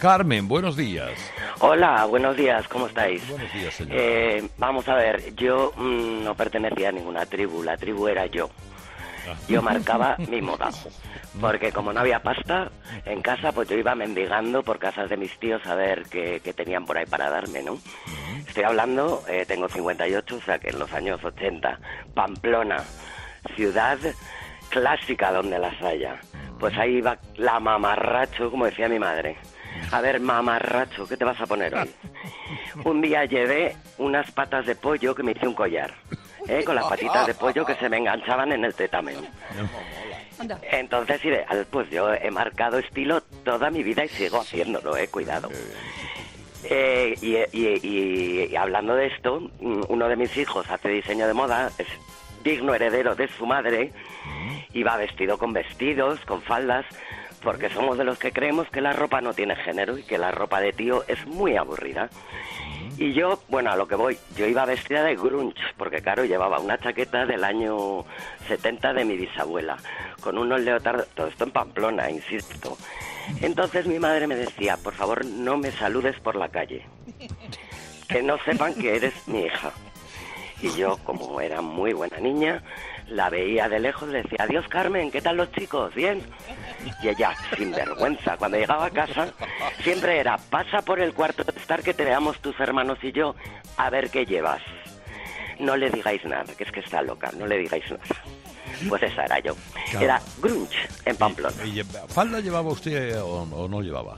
Carmen, buenos días. Hola, buenos días, ¿cómo estáis? Buenos días, señor. Vamos a ver, yo no pertenecía a ninguna tribu, la tribu era yo. Yo marcaba mi moda, porque como no había pasta en casa, pues yo iba mendigando por casas de mis tíos a ver qué tenían por ahí para darme, ¿no? Estoy hablando, tengo 58, o sea que en los años 80, Pamplona, ciudad clásica donde las haya. Pues ahí iba la mamarracho, como decía mi madre. A ver, mamarracho, ¿qué te vas a poner hoy? Un día llevé unas patas de pollo que me hice un collar, con las patitas de pollo que se me enganchaban en el tetamen. Entonces, ideal, pues yo he marcado estilo toda mi vida y sigo haciéndolo, cuidado. Y hablando de esto, uno de mis hijos hace diseño de moda, es digno heredero de su madre, y va vestido con vestidos, con faldas, porque somos de los que creemos que la ropa no tiene género y que la ropa de tío es muy aburrida. Y yo, bueno, a lo que voy, yo iba vestida de grunge, porque claro, llevaba una chaqueta del año 70 de mi bisabuela, con unos leotardos, todo esto en Pamplona, insisto. Entonces mi madre me decía, por favor, no me saludes por la calle, que no sepan que eres mi hija. Y yo, como era muy buena niña, la veía de lejos y le decía, adiós Carmen, ¿qué tal los chicos? ¿Bien? Y ella, sin vergüenza, cuando llegaba a casa, siempre era, pasa por el cuarto de estar que te veamos tus hermanos y yo, a ver qué llevas. No le digáis nada, que es que está loca, no le digáis nada. Pues esa era yo. Claro. Era grunge en Pamplona. ¿Falda llevaba usted o no llevaba?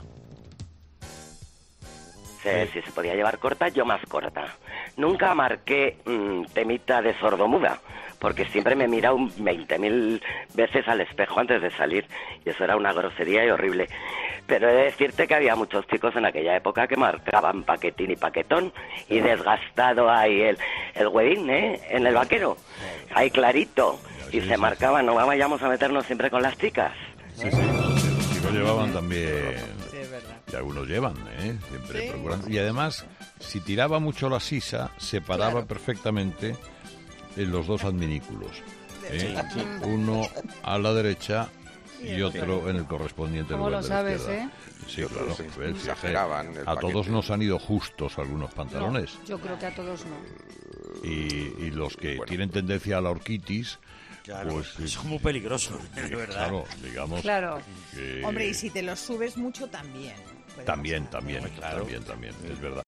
Si se podía llevar corta, yo más corta. Nunca marqué temita de sordomuda, porque siempre me he mirado 20.000 veces al espejo antes de salir, y eso era una grosería y horrible. Pero he de decirte que había muchos chicos en aquella época que marcaban paquetín y paquetón, y desgastado ahí el huevín, en el vaquero, ahí clarito, y se marcaba, no vayamos a meternos siempre con las chicas. Sí, los chicos llevaban también... Y algunos llevan, siempre ¿sí? Procurando. Y además, si tiraba mucho la sisa, se paraba perfectamente en los dos adminículos. Uno a la derecha y otro en el correspondiente lugar de la izquierda. Sí, claro. Exageraban. A todos nos han ido justos algunos pantalones. No, yo creo que a todos no. Y los que tienen tendencia a la orquitis... Claro, pues, son muy peligrosos, de verdad. Claro, digamos. Claro. Que... Hombre, y si te los subes mucho también. También, es verdad.